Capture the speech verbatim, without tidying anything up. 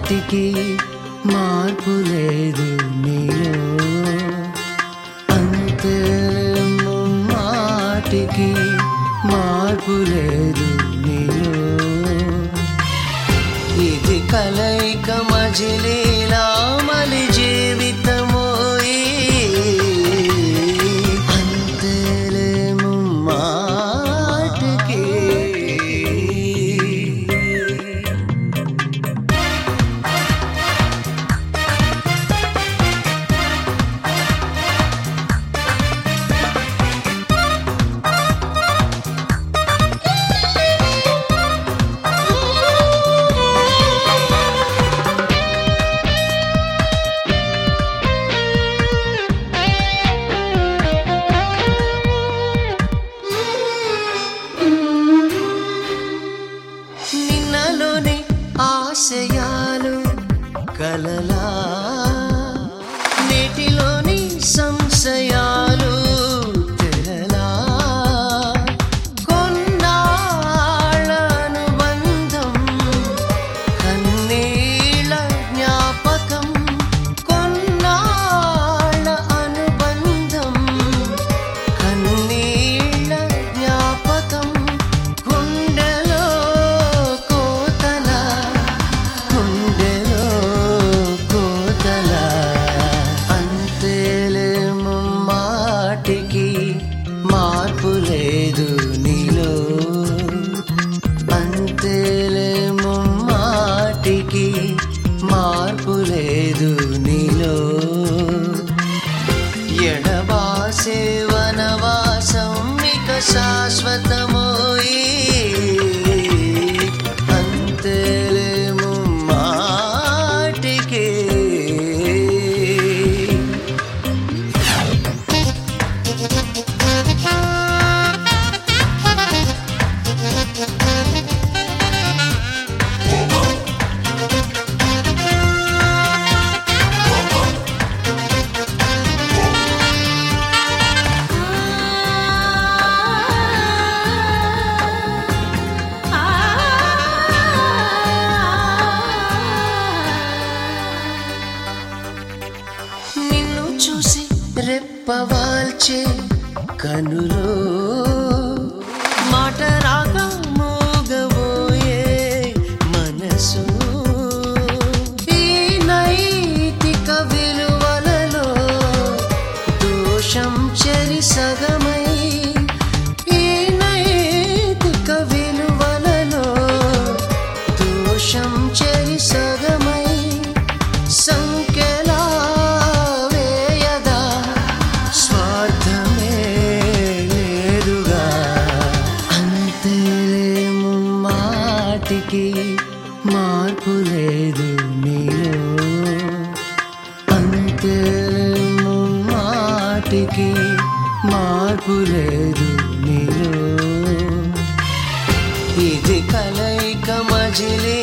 మాటికి మార్పు లేదు నీలో, అంతేలేమో మాటికి మార్పు లేదు నీలో. ఇది కలయిక మజిలీలా మలి జీవితమోయి, అంతేలేమో మాటికి. నిన్నలోని ఆశయాలు కలలా, నేటిలోని సంశయాలు తెరలా. కొన్నాళ్ళ అనుబంధం కన్నీళ్ళ జ్ఞాపకం, కొన్నాళ్ళ అనుబంధం కన్నీళ్ళ జ్ఞాపకం. గుండెలో కోతల, గుండెలో కోతల, అంతేలేమో మాటికి మార్పు లేదు నీలో, అంతేలేమో మాటికి మార్పు లేదు నీలో. ఎడబాసే వనవాసం ఇక శాశ్వతమోయి, అంతేలేమో మాటికి. నిన్ను చూసి రెప్పవాల్చే కనులో మాట రాక మోగబోయే మనసు. ఈ నైతిక విలువలలో దోషం చెరి సగమై, ఈ నైతిక విలువలలో దోషం చెరి సగమై, సంఖ్యలా వేయగా స్వార్థమే లేదుగా. అంతేలేమో మాటికి మార్పు లేదు నీలో, అంతేలేమో మాటికి మార్పు లేదు నీలో. ఇది కలయిక మజిలీ